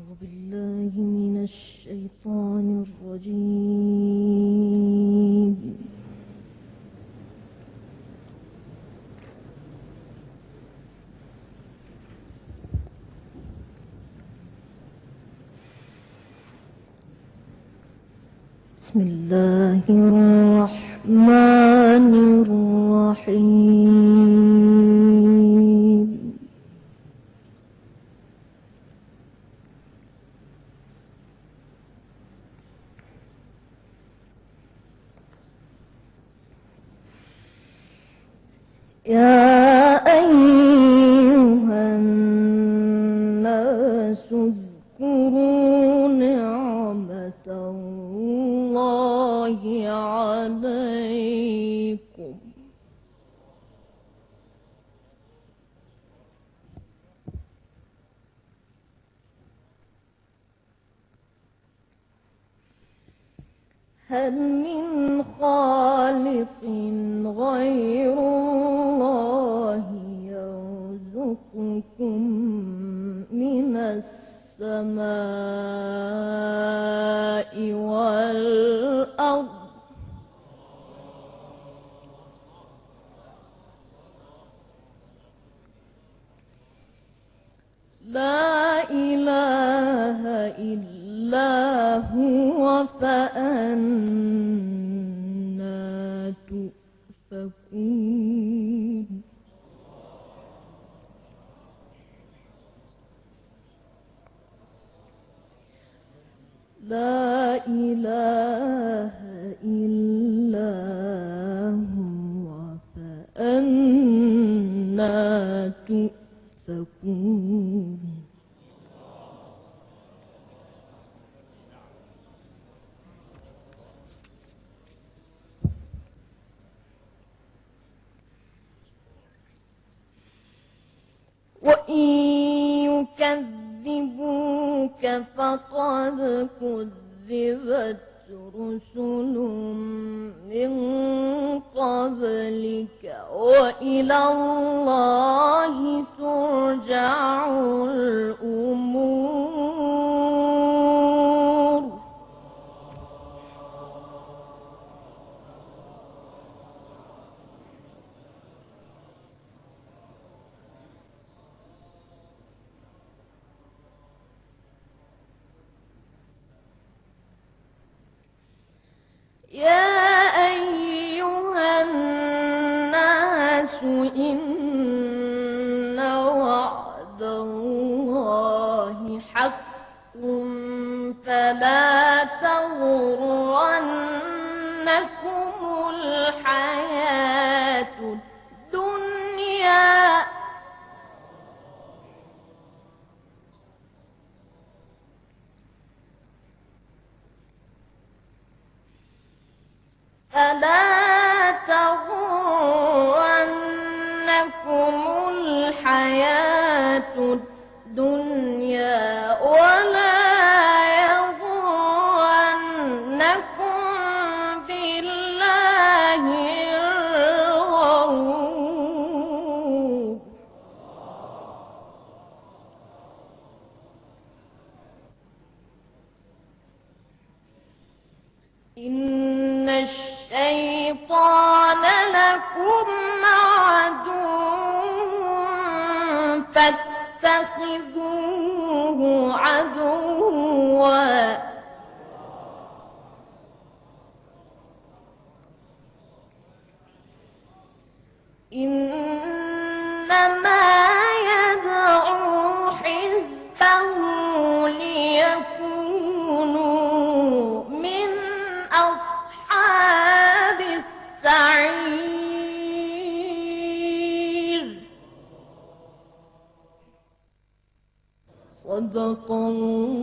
بالله من الشيطان الرجيم. بسم الله الرحمن الرحيم. يا أيها الناس اذكروا نعمة الله عليكم هل من خالق غير الله يرزقكم من السماء والأرض لا إله إلا هو فأنى تؤفكون لا إله إلا هو فأنى تؤفكون وإن يكذبوك فقد كذبت رسل من قبلك وإلى الله ترجع الأمور يا أيها الناس إن وعد الله حق فلا تغرنكم الحياة الدنيا فلا تغرنكم الحياة الدنيا ولا يغرنكم بالله الغرور إن الشيطان لكم عدو فاتخذوه عدوا إنما يدعو حزبه ليكونوا من أصحاب السعير. صدق الله